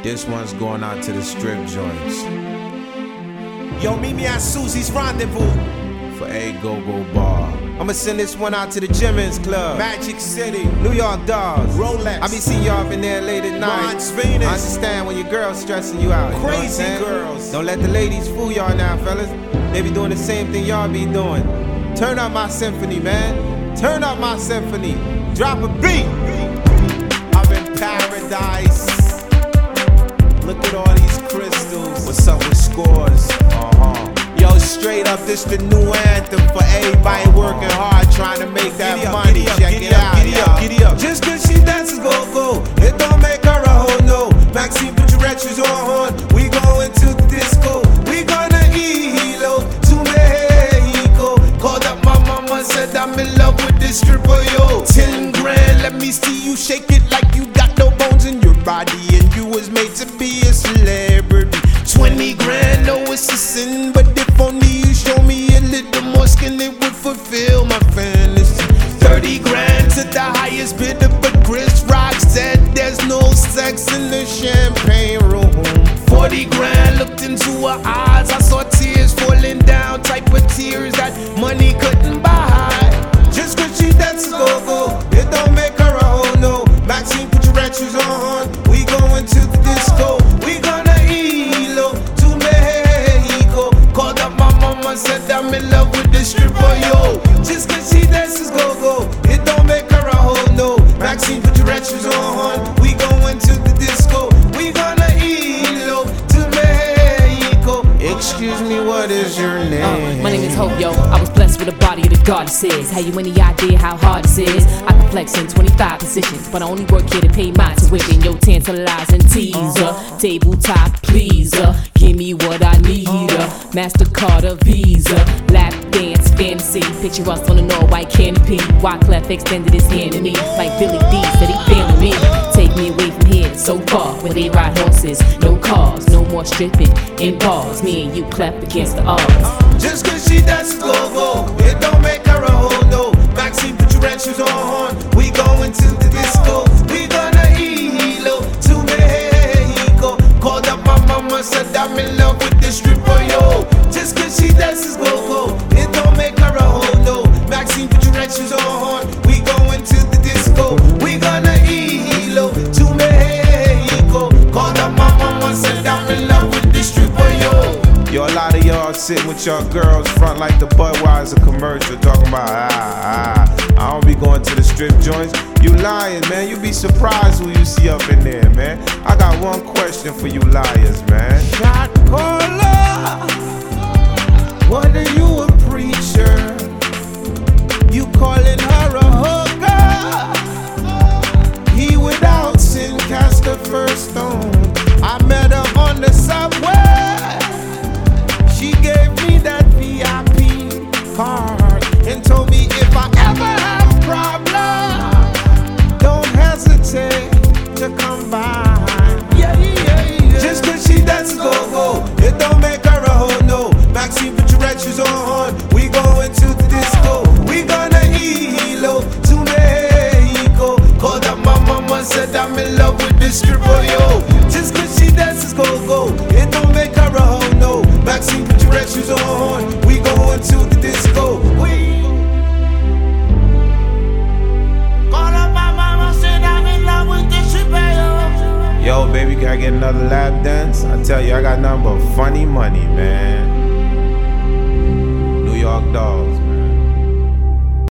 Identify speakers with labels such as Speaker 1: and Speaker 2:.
Speaker 1: This one's going out to the strip joints.
Speaker 2: Yo, meet me at Susie's Rendezvous
Speaker 1: For a go-go bar.
Speaker 2: I'ma send this one out to the Jimmins Club,
Speaker 1: Magic City,
Speaker 2: New York Dolls,
Speaker 1: Rolex.
Speaker 2: I be seeing y'all up in there late at night.
Speaker 1: Mons Venus.
Speaker 2: I understand when your girl's stressing you out.
Speaker 1: Crazy
Speaker 2: you know
Speaker 1: girls.
Speaker 2: Don't let the ladies fool y'all now, fellas. They be doing the same thing y'all be doing. Turn up my symphony, man. Turn up my symphony. Drop a beat. I'm in paradise. Look at all these crystals.
Speaker 1: What's up with scores?
Speaker 2: Yo, straight up, this the new anthem for everybody working hard trying to make that money. Check it out,
Speaker 1: giddy up.
Speaker 2: Just cause she dances go-go, it don't make her a hoe, no. Maxine, put your retros on. We going to the disco. We gonna hilo to Mexico. Called up my mama, said I'm in love with this stripper, yo. 10 grand, let me see you shake it like you got no bones in your body and you was made to be a celebrity. 20 grand, no, it's a sin, but if only you show me a little more skin, it would fulfill my fantasy. 30 grand to the highest bidder, but Chris Rock said there's no sex in the champagne room. 40 grand, looked into her eyes, I saw tears falling down, type of tears that money couldn't buy. Just cause she dances go-go, it don't make her a hoe, no. Maxine, put your retros on, we going to the disco. We gonna to Mexico. Called up my mama, said I'm in love with this stripper, yo. Just cause she dances go-go, it don't make her a hoe, no. Maxine, put your retros on, we going to the disco. We gonna to Mexico. Excuse me, what is your name?
Speaker 3: My name is Hope, yo. I was blessed with a body of the goddesses. Have you any idea how hard this is? I can flex in 25 positions, but I only work here to pay my tuition. Yo, tantalizing teaser, tabletop pleaser. Give me what I need, MasterCard or Visa. Lap dance fantasy, picture us on a all-white canopy. Wyclef extended his hand to me, like Billy D said he feeling me. Take me away from here, so far, where they ride horses. No cars, no more stripping in bars. Me and you clap against the odds.
Speaker 2: Just cause she dances go-go, it don't make her a hoe, no. Maxine, put your retros on, we going to the disco. We gonna hilo to Mexico. Called up my mama, said I'm in love with this stripper, yo. Just cause she dances go-go, it don't make her a hoe, no. Maxine, put your retros on, we going to the disco. We gonna hilo to Mexico. Called up my mama, said I'm in love with this stripper, yo. Yo, a lot of y'all sitting with your girls front like the Budweiser commercial, talking about I don't be going to the strip joints. You lying, man. You be surprised who you see up in there, man. I got one question for you liars, man. Shot caller, what are you, a preacher? You calling her a hooker? He without sin cast the first stone. I met her on the subway. She gave me that VIP card and told me if I ever have a problem, don't hesitate to come by. Just cause she dances go-go, it don't make her a hoe, no. Maxine, put your retros on, we going to the disco. We gonna hilo to Mexico. Called up my mama, said I'm in love with this stripper, yo. Just cause she dances go-go, it don't make her a hoe, no. Maxine, put your retros on, we going to the disco. Called up my mama, said I'm in love with this stripper, yo. Yo, baby, can I get another lap dance? I tell you, I got nothing but funny money, man. New York Dolls.